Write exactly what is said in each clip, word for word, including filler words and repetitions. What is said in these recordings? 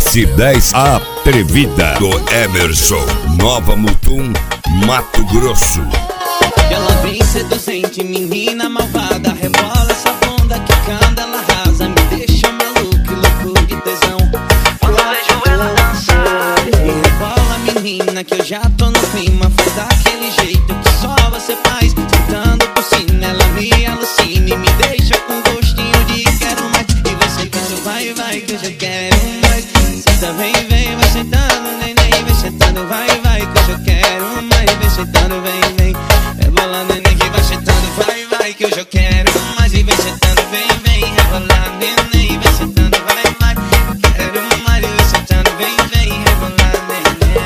S dez Atrevida do Emerson, Nova Mutum, Mato Grosso. Ela vem seduzente, menina malvada, rebola essa bunda que canta, ela arrasa, me deixa maluco, louco de tesão. Quando eu vejo ela dançar e rebola, menina, que eu já tô no clima, faz daquele jeito que só você faz, sentando por cima, ela me alucina e me deixa com gostinho de quero mais. E vai sentando, vai, vai, que eu já quero mais. Senta, vem, vem, vai sentando, neném, vai sentando, vai, vai, que eu já quero mais. Vem sentando, vem, vem, rebola, neném, que vai sentando, vai, vai, que eu já quero mais. E vem sentando, vem, vem, rebola, neném, vai sentando, vai, vai, quero mais. E vem sentando, vem, vem, rebola, neném.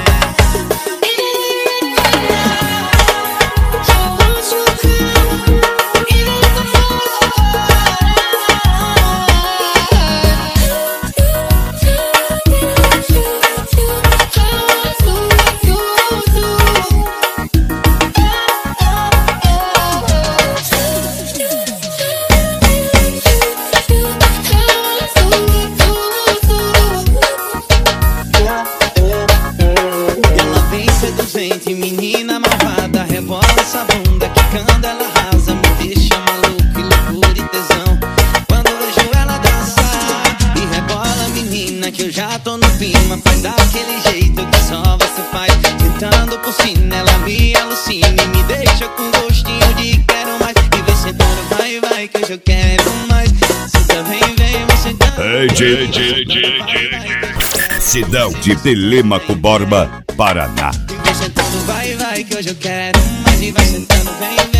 Menina malvada, rebola essa bunda que canta, ela arrasa, me deixa maluco e louco de tesão. Quando eu vejo ela dançar e rebola, menina, que eu já tô no clima, faz daquele jeito que só você faz, sentando por cima, ela me alucina e me deixa com gostinho de quero mais. E vem sentando, vai, vai, que eu já quero mais. Senta, vem, vem, vem sentando. Ei, G, G, G, G. Cidão de Telêmaco Borba, Paraná. Vai sentando, vai, vai, que hoje eu quero mais. E vai sentando, vem, vem.